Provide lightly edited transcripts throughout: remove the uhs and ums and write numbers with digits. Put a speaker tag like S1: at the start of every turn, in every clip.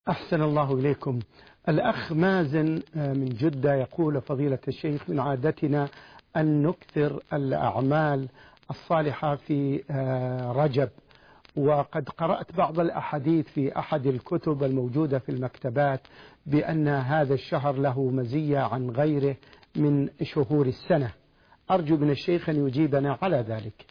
S1: أحسن الله إليكم. الأخ مازن من جدة يقول: فضيلة الشيخ، من عادتنا أن نكثر الأعمال الصالحة في رجب، وقد قرأت بعض الأحاديث في أحد الكتب الموجودة في المكتبات بأن هذا الشهر له مزية عن غيره من شهور السنة. أرجو من الشيخ أن يجيبنا على ذلك.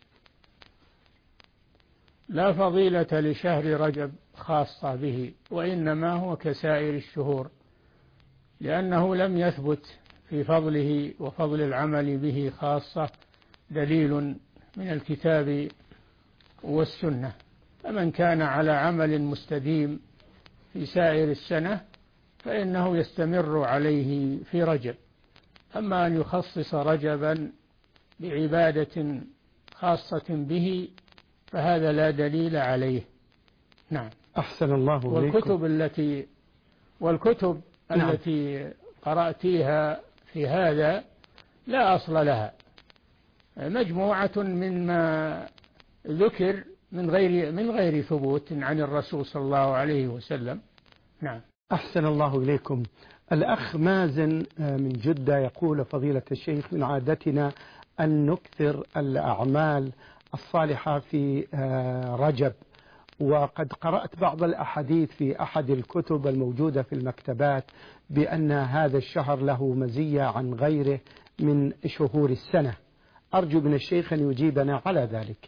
S2: لا فضيلة لشهر رجب خاصة به، وإنما هو كسائر الشهور، لأنه لم يثبت في فضله وفضل العمل به خاصة دليل من الكتاب والسنة. فمن كان على عمل مستديم في سائر السنة فإنه يستمر عليه في رجب. أما أن يخصص رجبا بعبادة خاصة به فهذا لا دليل عليه. نعم.
S1: أحسن الله إليكم.
S2: والكتب التي قرأتيها في هذا لا أصل لها، مجموعة مما ذكر من غير ثبوت عن الرسول صلى الله عليه وسلم. نعم.
S1: أحسن الله إليكم. الأخ مازن من جدة يقول: فضيلة الشيخ، من عادتنا أن نكثر الأعمال الصالحة في رجب، وقد قرأت بعض الأحاديث في أحد الكتب الموجودة في المكتبات بأن هذا الشهر له مزية عن غيره من شهور السنة. أرجو من الشيخ أن يجيبنا على ذلك.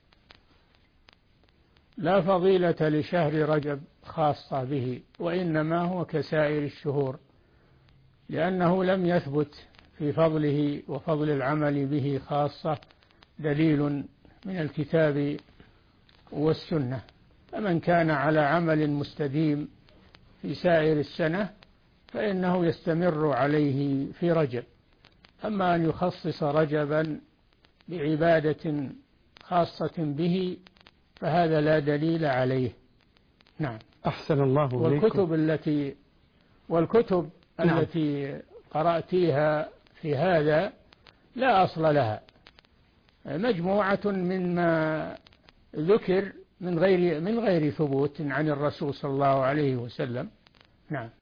S2: لا فضيلة لشهر رجب خاصة به، وإنما هو كسائر الشهور، لأنه لم يثبت في فضله وفضل العمل به خاصة دليل من الكتاب والسنة. فمن كان على عمل مستديم في سائر السنة فإنه يستمر عليه في رجب. أما أن يخصص رجبا بعبادة خاصة به فهذا لا دليل عليه. نعم.
S1: أحسن الله إليكم.
S2: والكتب التي قرأتيها في هذا لا أصل لها، مجموعة مما ذكر من غير ثبوت عن الرسول صلى الله عليه وسلم. نعم.